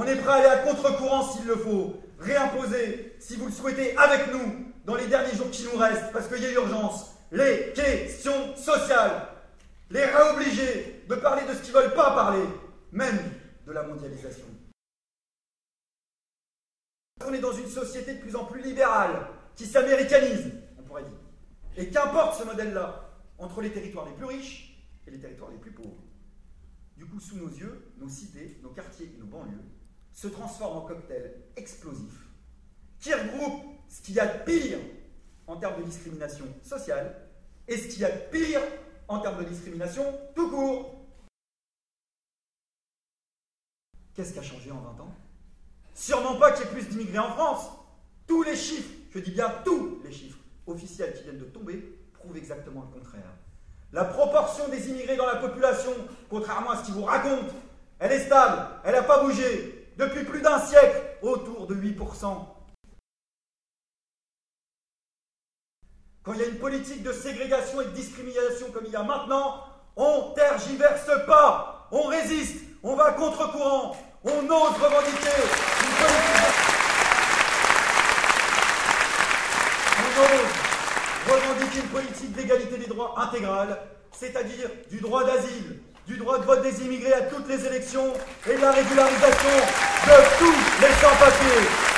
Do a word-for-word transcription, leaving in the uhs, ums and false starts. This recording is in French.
On est prêt à aller à contre-courant s'il le faut. Réimposer, si vous le souhaitez, avec nous, dans les derniers jours qui nous restent, parce qu'il y a urgence, les questions sociales. Les réobliger de parler de ce qu'ils ne veulent pas parler, même de la mondialisation. On est dans une société de plus en plus libérale, qui s'américanise, on pourrait dire. Et qu'importe ce modèle-là, entre les territoires les plus riches et les territoires les plus pauvres. Du coup, sous nos yeux, nos cités, nos quartiers et nos banlieues se transforment en cocktails explosifs qui regroupent ce qu'il y a de pire en termes de discrimination sociale et ce qu'il y a de pire en termes de discrimination tout court. Qu'est-ce qui a changé en vingt ans? Sûrement pas qu'il y ait plus d'immigrés en France. Tous les chiffres, je dis bien tous les chiffres officiels qui viennent de tomber, prouvent exactement le contraire. La proportion des immigrés dans la population, contrairement à ce qu'ils vous racontent, elle est stable, elle n'a pas bougé depuis plus d'un siècle, autour de huit pour cent. Quand il y a une politique de ségrégation et de discrimination comme il y a maintenant, on tergiverse pas, on résiste, on va à contre-courant, on ose revendiquer une politique de... On ose revendiquer une politique d'égalité des droits intégrale, c'est-à-dire du droit d'asile, du droit de vote des immigrés à toutes les élections et de la régularisation de tous les sans-papiers.